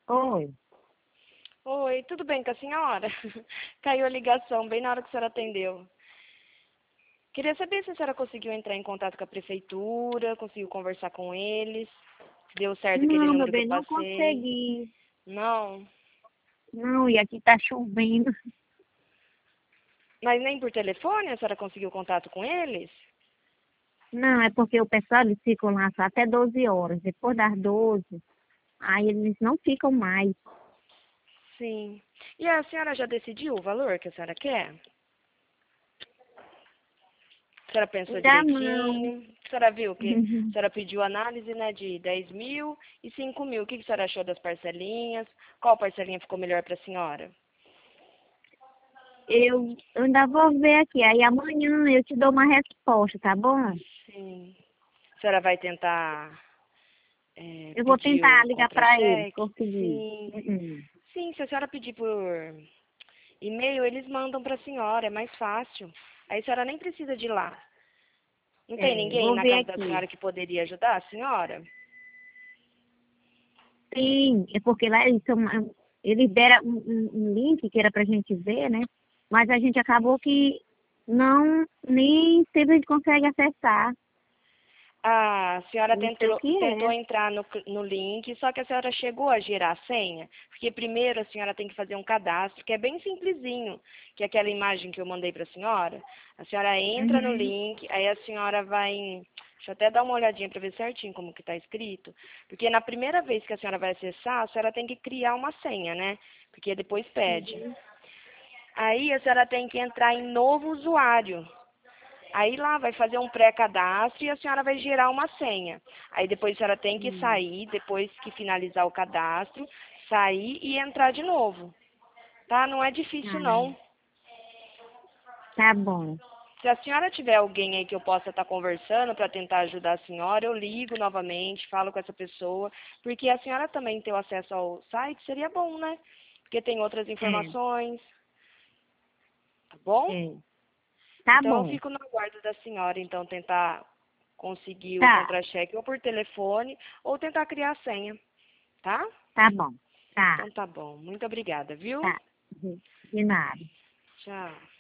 Oi. Oi, tudo bem com a senhora? Caiu a ligação bem na hora que a senhora atendeu. Queria saber se a senhora conseguiu entrar em contato com a prefeitura, conseguiu conversar com eles, se deu certo aquele Não, meu número que eu bem, não passei. consegui. Não, Não, e aqui tá chovendo. mas nem por telefone a senhora conseguiu contato com eles? Não, é porque o pessoal eles ficam lá só até 12 horas. Depois das 12, aí eles não ficam mais. Sim. E a senhora já decidiu o valor que a senhora quer? A senhora pensou Ainda não. direitinho? A senhora viu que a senhora pediu análise, né, de 10 mil e 5 mil. O que a senhora achou das parcelinhas? Qual parcelinha ficou melhor para a senhora? Eu ainda vou ver aqui. Aí amanhã eu te dou uma resposta, tá bom? Sim. A senhora vai tentar Eu vou pedir o tentar ligar para eles, contra-cheque? conseguir. Sim. Uhum. Sim, se a senhora pedir por e-mail, eles mandam para a senhora, é mais fácil. Aí a senhora nem precisa de ir lá. Não tem É, ninguém vou na ver casa da aqui. senhora que poderia ajudar a senhora? Sim, é porque lá eles deram um link que era pra gente ver, né? Mas a gente acabou que não, nem sempre a gente consegue acessar. A senhora Não sei o que tentou é. entrar no link, só que a senhora chegou a gerar a senha, porque primeiro a senhora tem que fazer um cadastro, que é bem simplesinho, que é aquela imagem que eu mandei para a senhora. A senhora entra no Uhum. link, aí a senhora vai deixa eu até dar uma olhadinha para ver certinho como que está escrito, porque na primeira vez que a senhora vai acessar, a senhora tem que criar uma senha, né? Porque depois pede. Uhum. Aí a senhora tem que entrar em novo usuário. Aí lá vai fazer um pré-cadastro e a senhora vai gerar uma senha. Aí depois a senhora tem que Hum. sair, depois que finalizar o cadastro, sair e entrar de novo. Tá? Não é difícil Ah, não. tá bom. Se a senhora tiver alguém aí que eu possa estar conversando para tentar ajudar a senhora, eu ligo novamente, falo com essa pessoa, porque a senhora também ter o acesso ao site seria bom, né? Porque tem outras É, informações, tá bom? é. Tá Então eu bom. fico no aguardo da senhora, então tentar conseguir o Tá, contra-cheque ou por telefone ou tentar criar a senha, tá? tá bom. Tá, Então tá bom. Muito obrigada, viu? tá. De nada. Tchau.